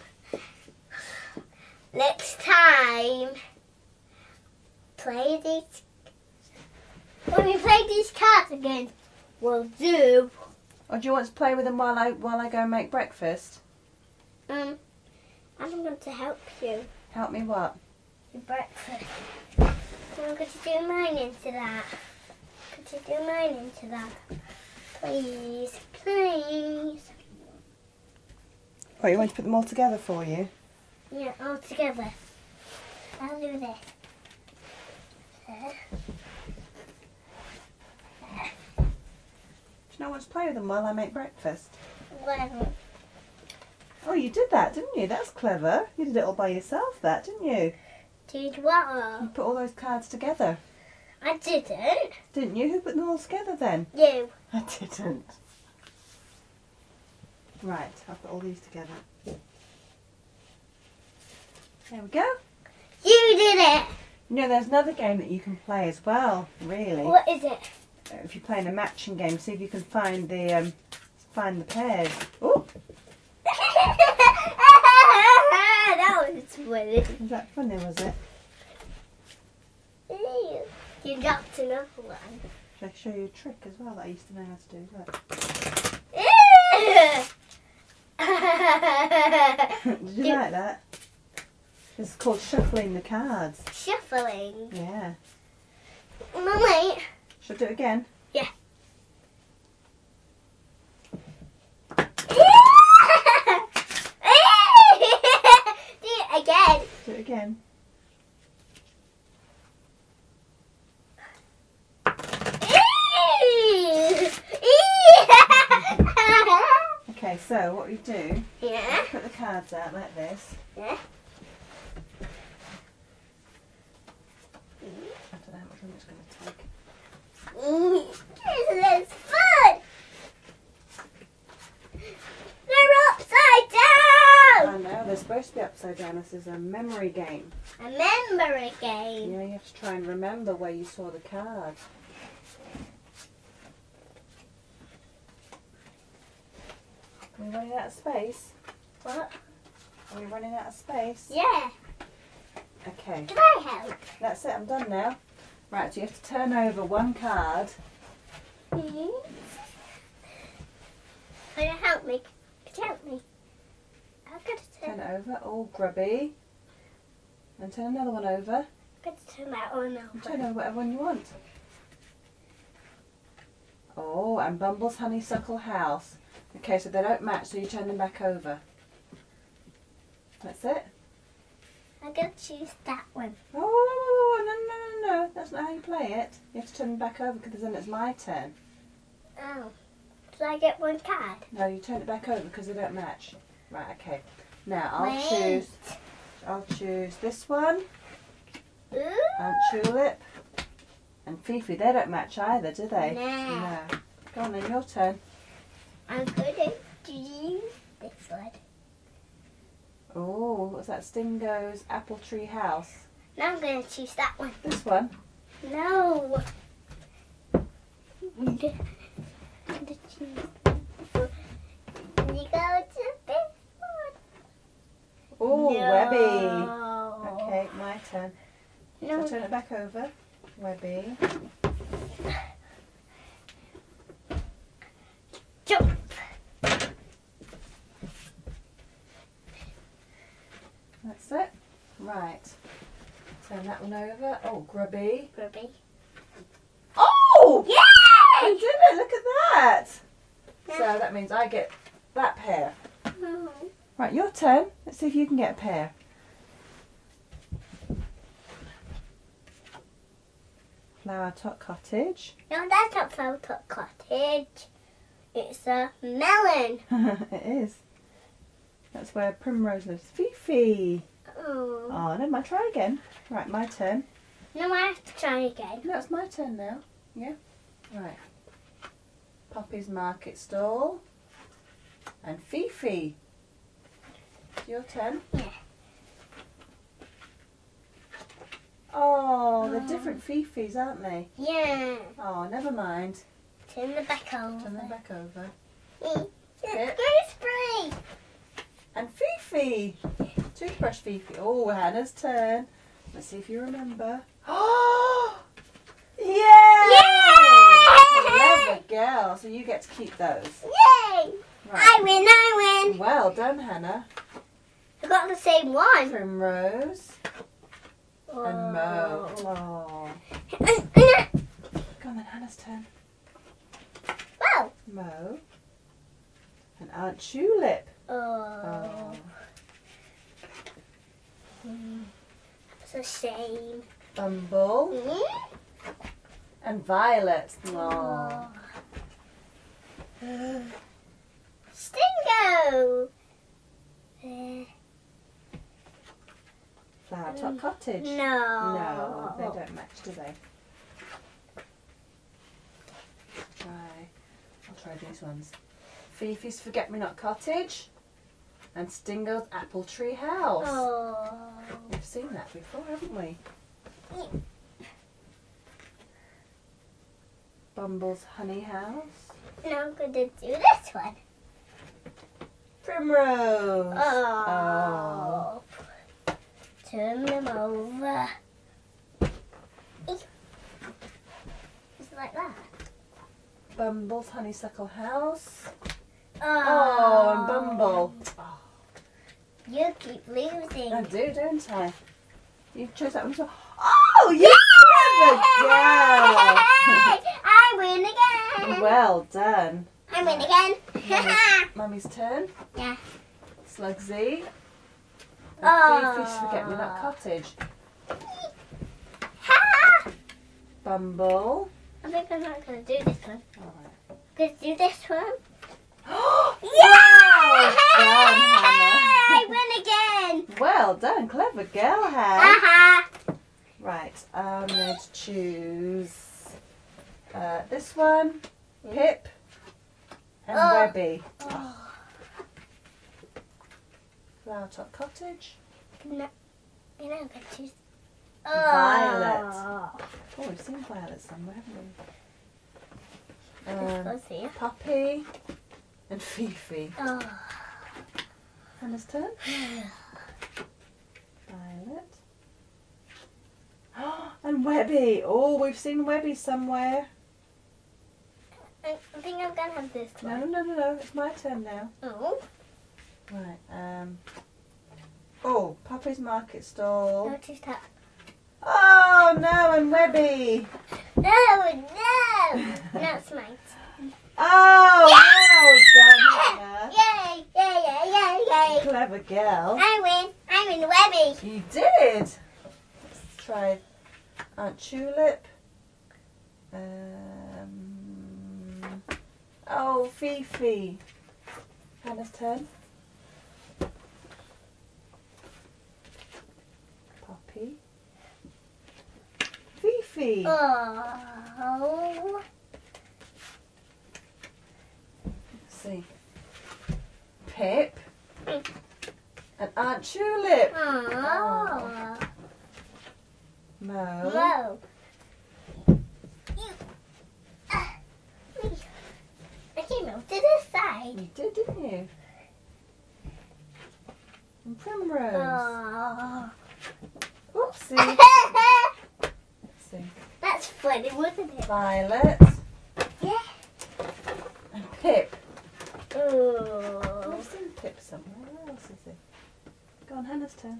next time, play these. When we play these cards again, we'll do. Or do you want to play with them while I while I go and make breakfast? Um, I'm going to help you Help me what? with breakfast. So I'm going to do mine into that. I'm going to do mine into that. Please, please. Oh, you want to put them all together for you? Yeah, all together. I'll do this. There. Do you not want to play with them while I make breakfast? Well, Oh, you did that, didn't you? That's clever. You did it all by yourself, that, didn't you? did what? You put all those cards together, I didn't. didn't you? Who put them all together then? You. I didn't. Right, I'll put all these together. There we go. You did it. You know, there's another game that you can play as well, really. What is it? Uh, If you're playing a matching game, see if you can find the um, find the pairs. Oh, That was funny. was that funny, was it? You dropped another one. Should I show you a trick as well that I used to know how to do? Look. Did you You- like that? It's called shuffling the cards. Shuffling. Yeah. Mummy. Should I do it again? Yeah. Do it again. Do it again. Okay, so what we do, Yeah. put the cards out like this. Yeah. I don't know how much room it's going to take. Mm, this is fun. They're upside down. I know, they're supposed to be upside down. This is a memory game. A memory game. Yeah, you have to try and remember where you saw the card. Are we running out of space? What? Are we running out of space? Yeah. Okay, Can I help? that's it, I'm done now. Right, so you have to turn over one card. Mm-hmm. Can you help me? Can you help me? I've got to Turn turn. it over, all grubby. And turn another one over. I've got to turn that one And turn over. over whatever one you want. Oh, and Bumble's honeysuckle house. Okay, so they don't match, so you turn them back over. That's it. I'm going to choose that one. Oh, no, no, no, no. That's not how you play it. You have to turn them back over because then it's my turn. Oh. Did I get one card? No, you turn it back over because they don't match. Right, okay. Now, I'll Wait. choose. I'll choose this one. Ooh. Aunt Tulip. And Fifi, they don't match either, do they? No. No. Go on then, your turn. I'm going to choose this one. Oh, what's that? Stingo's Apple Tree House. Now I'm going to choose that one. This one. No. I'm going to choose this one. You go to this one. Oh, no. Webby. Okay, my turn. No. So turn it back over. Webby. Jump. That's it. Right. Turn that one over. Oh, grubby. Grubby. Oh! I Yay! did it! Look at that! Yeah. So that means I get that pair. Oh. Right, your turn. Let's see if you can get a pair. Flower Tot Cottage. No, that's not Flower Tot Cottage. It's a melon. It is. That's where Primrose lives. Fifi! Oh. Oh, never mind. Try again. Right, my turn. No, I have to try again. No, it's my turn now. Yeah? Right. Poppy's Market Stall. And Fifi. It's your turn. Yeah. Oh, they're different Fifis, aren't they? Yeah. Oh, never mind. Turn the back over. Turn them back over. It's It. Gooseberry. And Fifi. Toothbrush Fifi. Oh, Hannah's turn. Let's see if you remember. Oh! Yay! Clever girl. So you get to keep those. Yay! I Right. win, I win. Well done, Hannah. I got the same one. Primrose and Mo. Oh. Oh. Go on then, Hannah's turn. Wow. Mo. And Aunt Tulip. Oh. Oh. It's a shame. Bumble. Mm? And Violet. Oh. Oh. Stingo. Uh, Flower Tot Cottage. no. No, they don't match, do they? Try. I'll try these ones. Fifi's Forget Me Not Cottage. And Stingo's Apple Tree House. Oh. We've seen that before, haven't we? Bumble's Honey House. Now I'm going to do this one. Primrose. Oh. Turn them over. Just like that. Bumble's Honeysuckle House. Oh, Oh, and Bumble. Oh, You keep losing. I do, don't I? You chose that one as well. Oh, you clever girl. I win again. Well done. I win again. Mummy's turn. Yeah. Slugsy. And Oh. Fifi's Forget Me Not Cottage. Ha! Bumble. I think I'm not going to do this one. Alright. I'm going to do this one. Yeah! Oh, done, I Hannah. win again. Well done, clever girl, Hannah. Aha. Right, I'm going to choose uh, this one, Pip, and Oh. Webby. Oh. Flower Top Cottage. No, you know, but she's. Violet. Oh. Oh, we've seen Violet somewhere, This haven't we? Um, goes here. Poppy and Fifi. Oh. Hannah's turn. Violet. And Webby. Oh, we've seen Webby somewhere. I I think I'm gonna have this No, one. no, no, no, no. It's my turn now. Oh. Right. Um. Oh, Poppy's Market Stall. Notice that. Oh no, and Webby. No, no. That's mine. Oh, well done, Hannah. Yay! Yay! Yay! Yay! Yay! Clever girl. I win. I'm in Webby. You did. Let's try Aunt Tulip. Um. Oh, Fifi. Hannah's turn. Poppy. Fifi. Oh. Let's see. Pip. And Aunt Tulip. Oh. Mo. Whoa. You. Uh, me. I came over to this side. You did, didn't you? And Primrose. Oh. Oopsie. Let's see. That's funny, wasn't it? Violet. Yeah. And Pip. Oh. I've seen Pip somewhere. Where else is he? Go on, Hannah's turn.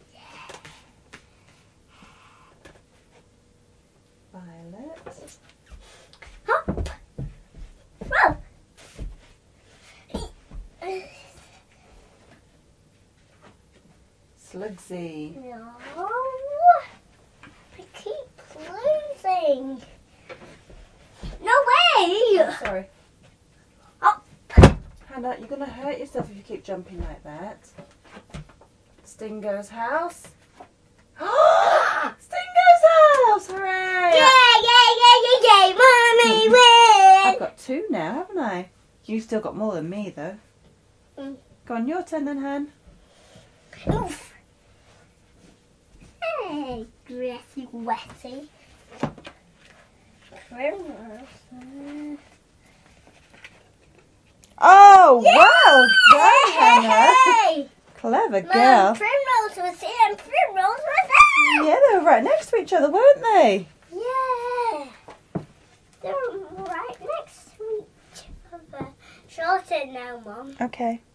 Violet. Hop. Whoa. Slugsy. No. I keep losing. No way. Oh, sorry. Hop. Hannah, you're going to hurt yourself if you keep jumping like that. Stingo's house. Stingo's house! Hooray! Yay, yay, yay, yay, yay. Mommy win. I've got two now, haven't I? You've still got more than me, though. Mm. Go on, your turn then, Han. Oof. Hey, dressy wetty. Primrose. Oh, well done, Hannah. Hey! Clever Mum, girl. Primrose was here and Primrose was there. Yeah, they were right next to each other, weren't they? Yeah. They're right next to each other. Shorter now, Mum. Okay.